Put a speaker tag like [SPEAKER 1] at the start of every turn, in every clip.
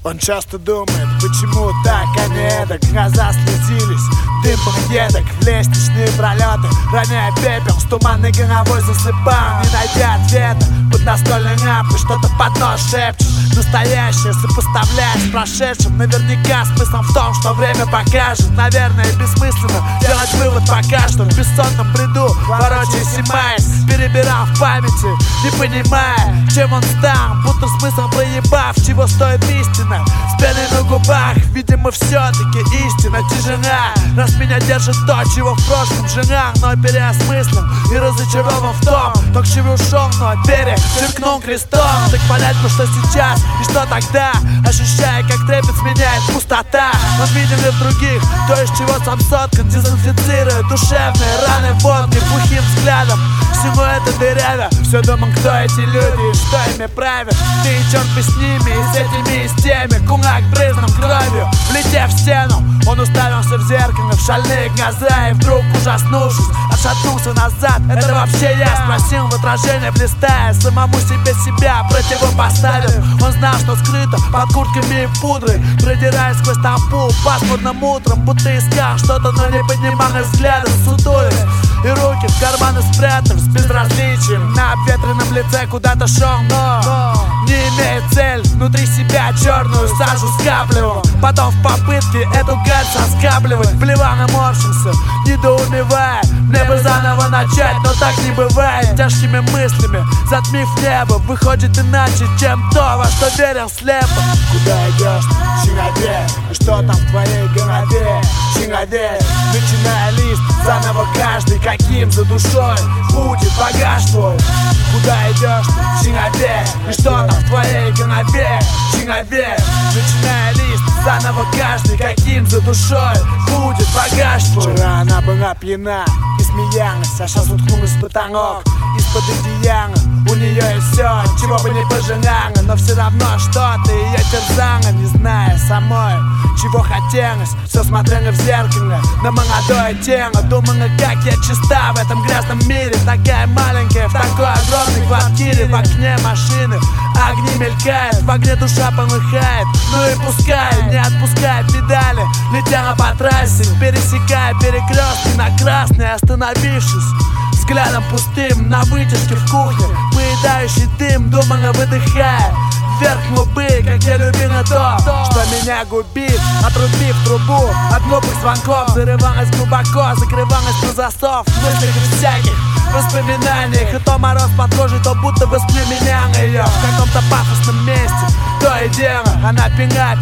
[SPEAKER 1] Он часто думает, почему так, а не эдак. Глаза слезились, дымом едок. Лестничные пролеты, роняя пепел, с туманной головой засыпал. Не найдя ответа, под настольной лампой что-то под нос шепчешь. Настоящее сопоставляешь с прошедшим. Наверняка смыслом в том, что время покажет. Наверное, бессмысленно делать вывод пока что. В бессонном бреду, ворочаясь и маясь, перебирал в памяти, не понимая, чем он стал, будто смысл проебав, чего стоит истина. С пеной на губах, видимо, все-таки истина тяжела. Раз меня держит то, чего в прошлом жена, но переосмыслен и разочарован в том, то, к чему ушел, но перечеркнул крестом. Так понять бы, что сейчас и что тогда, ощущая, как трепет сменяет пустота. Он виден и в других, то, из чего сам соткан, дезинфицируя душевные раны водкой, глухим взглядом. Всего это дырявя, все думал, кто эти люди и что ими правят. Ты и черт бы с ними, и с этими, и с теми. Кулак брызнул кровью, влетев в стену. Он уставился в зеркало, в шальные глаза, и вдруг, ужаснувшись, отшатнулся назад. Это вообще я? Спросил в отражение, блистая, самому себе себя противопоставил. Он знал, что скрыто под куртками и пудрой, продираясь сквозь толпу пасмурным утром, будто искал что-то, но не поднимал взгляда, сутулясь и руки в карманы спрятав с безразличием. На обветренном лице куда-то шел, но не имеет цель, внутри себя черную сажу скапливал. Потом в попытке эту гадь соскабливать, плевал и морщился, недоумевая. Мне бы заново начать, но так не бывает. Тяжкими мыслями, затмив небо, выходит иначе, чем то, во что верил слепо. Куда идешь, человек? И что там в твоей голове, человек? Начиная лист, заново каждый, каким за душой будет багаж твой. Куда идешь, человек? И что там в твоей голове, человек? Начиная лист, заново каждый, каким за душой будет багаж твой. Вчера она была пьяна и смеялась, а сейчас уткнулась в потолок. Из-под одеяла у нее есть все, чего бы не пожелала, но все равно что-то ее терзало, не зная самой, чего хотелось. Все смотрела в зеркало на молодое тело, думала, как я чиста в этом грязном мире. Такая маленькая, в такой огромной квартире, в окне машины огни мелькают, в огне душа полыхает. Ну и пускай, не отпуская педали, летела по трассе, пересекая перекрестки на красный, остановившись взглядом пустым на вытяжке в кухне, поедающий дым, думала, выдыхая вверх клубы, как я любила то, что меня губит. Отрубив трубу от глупых звонков, зарывалась глубоко, закрывалась на засов в мыслях и всяких воспоминаниях. И то мороз под кожей, то будто воспламенял ее в каком-то пафосном месте. То и дело, она пила,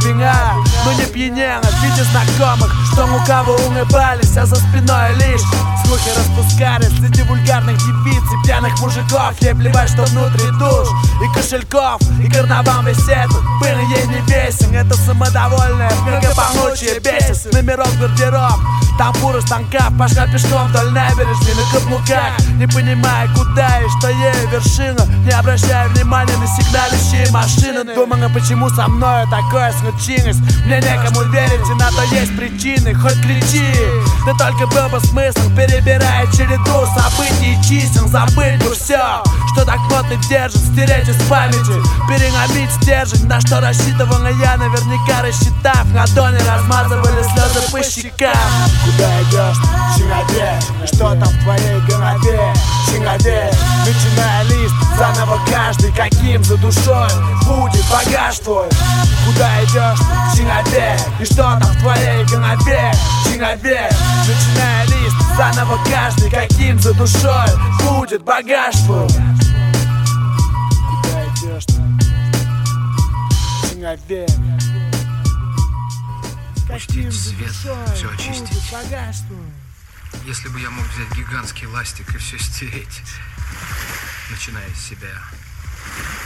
[SPEAKER 1] но не пьянела, видя знакомых, что лукаво улыбались, а за спиной лишь слухи распускались среди вульгарных девиц и пьяных мужиков. Ей плевать, что внутри душ и кошельков, и карнавал весь этот был ей не весен. Это самодовольное многополучие бесит. С номеров гардероб, тамбуры станка, пошла пешком вдоль набережной на каблуках, не понимая, куда и что ей вершина, не обращая внимания на сигналящие машины. Думала, почему со мной такое случилось. Мне некому верить, и на то есть причины. Хоть кричи, да только был бы смысл, перебирая череду событий и чисел. Забыть бы все, что так плотно держит, стереть из памяти, переломить стержень, на что рассчитывала я, наверняка рассчитав. Ладони размазывали слезы по щекам. Куда идешь, человек? И что там в твоей голове, человек? Начиная лист, заново каждый, каким за душой будет багаж твой. Куда идешь, человек? И что там в твоей голове, человек? Начиная лист, заново каждый, каким за душой будет багаж твой. Куда идешь, человек?
[SPEAKER 2] Пустить свет, все очистить. Если бы я мог взять гигантский ластик и все стереть, начиная с себя.